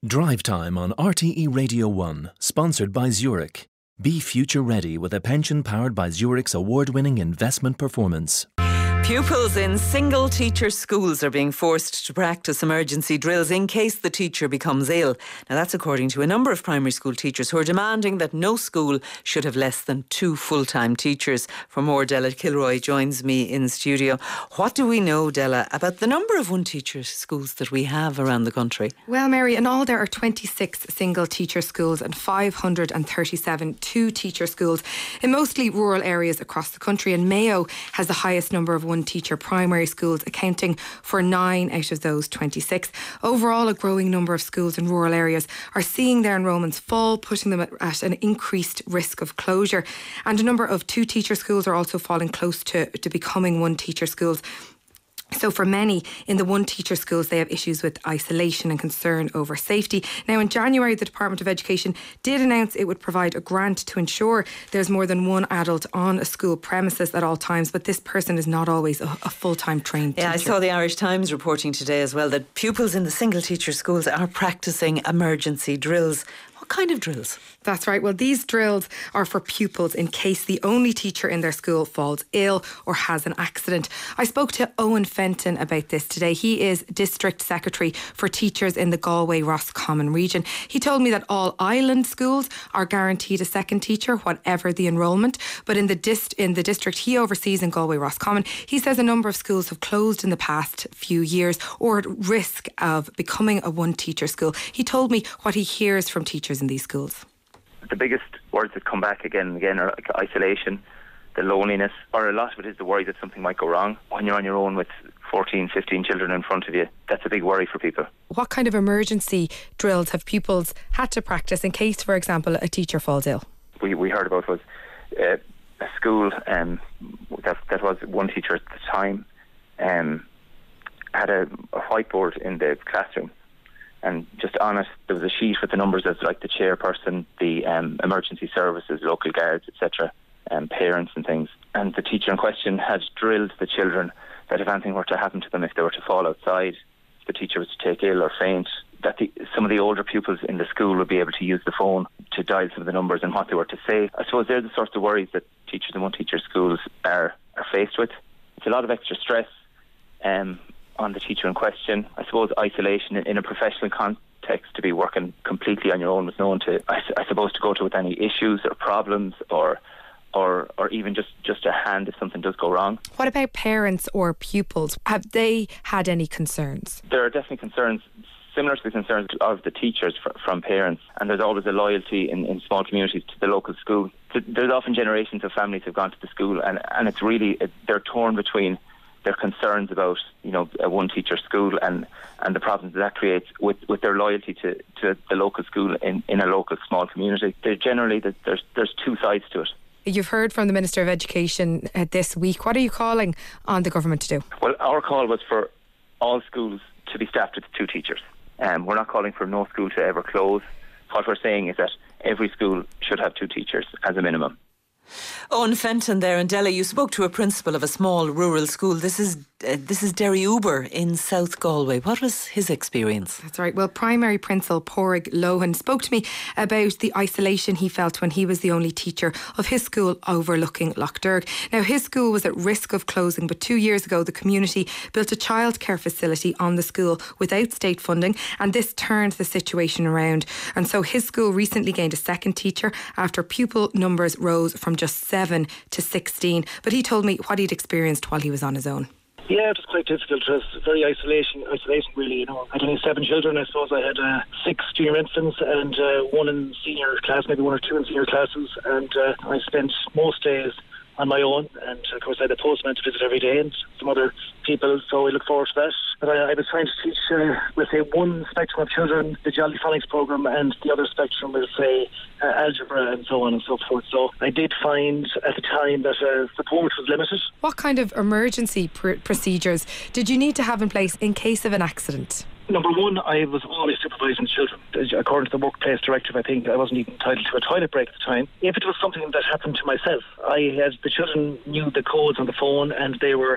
Drive Time on RTE Radio 1, sponsored by Zurich. Be future ready with a pension powered by Zurich's award-winning investment performance. Pupils in single teacher schools are being forced to practice emergency drills in case the teacher becomes ill. Now that's according to a number of primary school teachers who are demanding that no school should have less than 2 full-time teachers. For more, Della Kilroy joins me in studio. What do we know, Della, about the number of one-teacher schools that we have around the country? Well, Mary, in all there are 26 single teacher schools and 537 two-teacher schools in mostly rural areas across the country, and Mayo has the highest number of one-teacher primary schools, accounting for 9 out of those 26. Overall, a growing number of schools in rural areas are seeing their enrolments fall, putting them at an increased risk of closure. And a number of two-teacher schools are also falling close to becoming one-teacher schools. So for many in the one-teacher schools, they have issues with isolation and concern over safety. Now, in January, the Department of Education did announce it would provide a grant to ensure there's more than one adult on a school premises at all times, but this person is not always a full-time trained teacher. Yeah, I saw the Irish Times reporting today as well that pupils in the single-teacher schools are practising emergency drills. What kind of drills? That's right. Well, these drills are for pupils in case the only teacher in their school falls ill or has an accident. I spoke to Owen Fenton about this today. He is District Secretary for Teachers in the Galway-Roscommon region. He told me that all island schools are guaranteed a second teacher, whatever the enrolment. But in the district he oversees in Galway-Roscommon, he says a number of schools have closed in the past few years or at risk of becoming a one-teacher school. He told me what he hears from teachers in these schools. The biggest words that come back again and again are like isolation, the loneliness, or a lot of it is the worry that something might go wrong. When you're on your own with 14, 15 children in front of you, that's a big worry for people. What kind of emergency drills have pupils had to practice in case, for example, a teacher falls ill? We heard about was a school that was one teacher at the time had a whiteboard in the classroom. And just on it, there was a sheet with the numbers of like the chairperson, the emergency services, local guards, etc., parents and things. And the teacher in question had drilled the children that if anything were to happen to them, if they were to fall outside, if the teacher was to take ill or faint, that some of the older pupils in the school would be able to use the phone to dial some of the numbers and what they were to say. I suppose they're the sorts of worries that teachers in one-teacher schools are faced with. It's a lot of extra stress on the teacher in question. I suppose isolation in a professional context, to be working completely on your own with no one to, I suppose, to go to with any issues or problems or even just a hand if something does go wrong. What about parents or pupils? Have they had any concerns? There are definitely concerns similar to the concerns of the teachers from parents, and there's always a loyalty in small communities to the local school. There's often generations of families who've gone to the school, and it's really, they're torn between their concerns about, a one-teacher school and the problems that creates with their loyalty to the local school in a local small community. There's two sides to it. You've heard from the Minister of Education this week. What are you calling on the government to do? Well, our call was for all schools to be staffed with 2 teachers. We're not calling for no school to ever close. What we're saying is that every school should have 2 teachers as a minimum. Owen Fenton there. And Della, you spoke to a principal of a small rural school. This is Derry Uber in South Galway. What was his experience? That's right. Well, primary principal Pádraig Lohan spoke to me about the isolation he felt when he was the only teacher of his school overlooking Lough Derg. Now, his school was at risk of closing, but 2 years ago the community built a childcare facility on the school without state funding, and this turned the situation around. And so his school recently gained a second teacher after pupil numbers rose from just 7 to 16. But he told me what he'd experienced while he was on his own. Yeah, it was quite difficult. It was very isolation really, I had only 7 children. I suppose I had 6 junior infants and 1 in senior class, maybe 1 or 2 in senior classes. And I spent most days on my own, and of course I had a postman to visit every day and some other people, so I look forward to that. But I was trying to teach, we'll say, one spectrum of children, the Jolly Phonics programme, and the other spectrum, we'll say, algebra and so on and so forth. So I did find at the time that support was limited. What kind of emergency procedures did you need to have in place in case of an accident? Number one, I was always supervising children. According to the workplace directive, I think I wasn't even entitled to a toilet break at the time. If it was something that happened to myself, the children knew the codes on the phone, and they were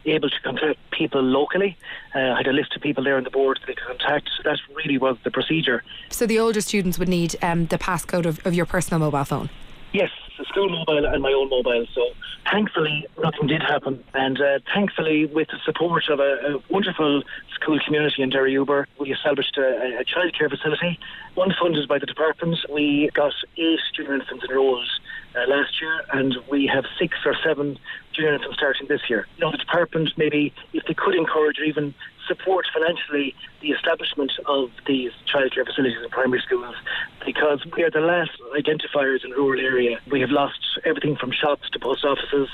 able to contact people locally. I had a list of people there on the board that they could contact. So that really was the procedure. So the older students would need the passcode of your personal mobile phone? Yes, the school mobile and my own mobile. So thankfully, nothing did happen. And thankfully, with the support of a wonderful school community in Derryoubor, we established a childcare facility, one funded by the department. We got 8 junior infants enrolled last year, and we have 6 or 7 junior infants starting this year. You know, the department, maybe if they could encourage or even support financially the establishment of these childcare facilities in primary schools, because we are the last identifiers in rural area. We have lost everything from shops to post offices,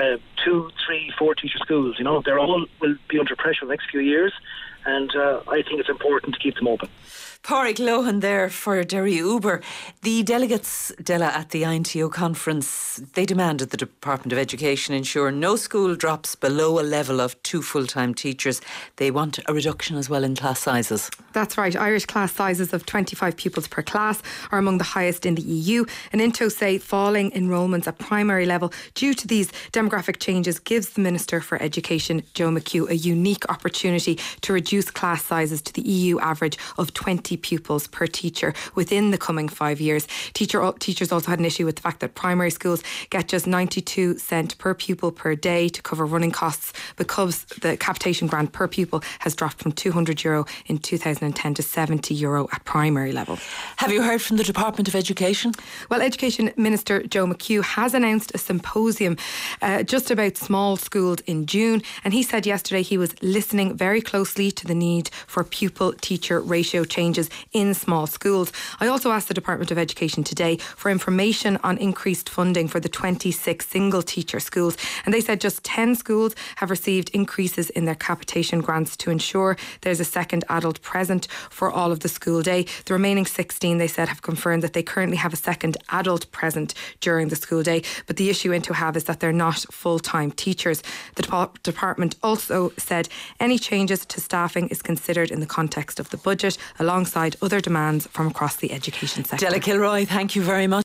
2, 3, 4 teacher schools. You know, they're all will be under pressure in the next few years, and I think it's important to keep them open. Pádraig Lohan there for Derryoubor. The delegates, Della, at the INTO conference, they demanded the Department of Education ensure no school drops below a level of 2 full-time teachers. They want a reduction as well in class sizes. That's right. Irish class sizes of 25 pupils per class are among the highest in the EU. And INTO say falling enrolments at primary level due to these demographic changes gives the Minister for Education, Joe McHugh, a unique opportunity to reduce class sizes to the EU average of 20 pupils per teacher within the coming 5 years. Teachers also had an issue with the fact that primary schools get just 92 cents per pupil per day to cover running costs because the capitation grant per pupil has dropped from €200 in 2010 to €70 at primary level. Have you heard from the Department of Education? Well, Education Minister Joe McHugh has announced a symposium just about small schools in June, and he said yesterday he was listening very closely to the need for pupil-teacher ratio changes in small schools. I also asked the Department of Education today for information on increased funding for the 26 single-teacher schools, and they said just 10 schools have received increases in their capitation grants to ensure there's a second adult present for all of the school day. The remaining 16, they said, have confirmed that they currently have a second adult present during the school day, but the issue INTO have is that they're not full-time teachers. The department also said any changes to staffing is considered in the context of the budget alongside other demands from across the education sector. Della Kilroy, thank you very much.